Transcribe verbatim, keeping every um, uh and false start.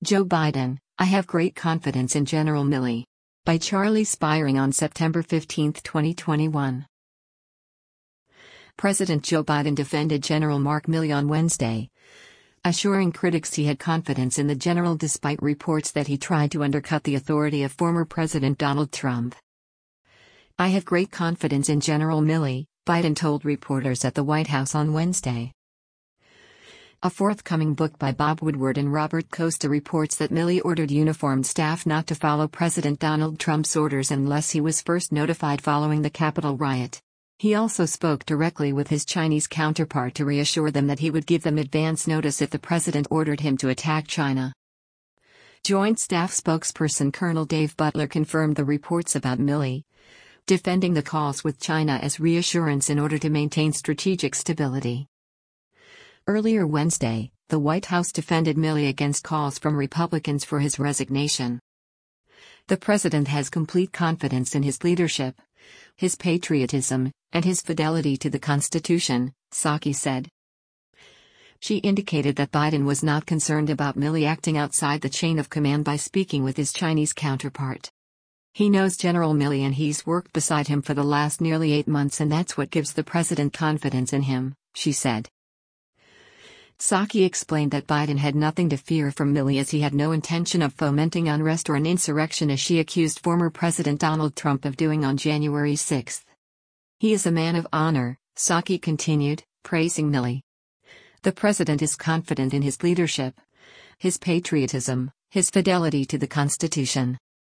Joe Biden, I have great confidence in General Milley. By Charlie Spiering on September fifteenth, twenty twenty-one. President Joe Biden defended General Mark Milley on Wednesday, assuring critics he had confidence in the general despite reports that he tried to undercut the authority of former President Donald Trump. I have great confidence in General Milley, Biden told reporters at the White House on Wednesday. A forthcoming book by Bob Woodward and Robert Costa reports that Milley ordered uniformed staff not to follow President Donald Trump's orders unless he was first notified following the Capitol riot. He also spoke directly with his Chinese counterpart to reassure them that he would give them advance notice if the president ordered him to attack China. Joint Staff spokesperson Colonel Dave Butler confirmed the reports about Milley, defending the calls with China as reassurance in order to maintain strategic stability. Earlier Wednesday, the White House defended Milley against calls from Republicans for his resignation. The president has complete confidence in his leadership, his patriotism, and his fidelity to the Constitution, Psaki said. She indicated that Biden was not concerned about Milley acting outside the chain of command by speaking with his Chinese counterpart. He knows General Milley and he's worked beside him for the last nearly eight months and that's what gives the president confidence in him, she said. Psaki explained that Biden had nothing to fear from Milley as he had no intention of fomenting unrest or an insurrection as she accused former President Donald Trump of doing on January sixth. He is a man of honor, Psaki continued, praising Milley. The president is confident in his leadership, his patriotism, his fidelity to the Constitution.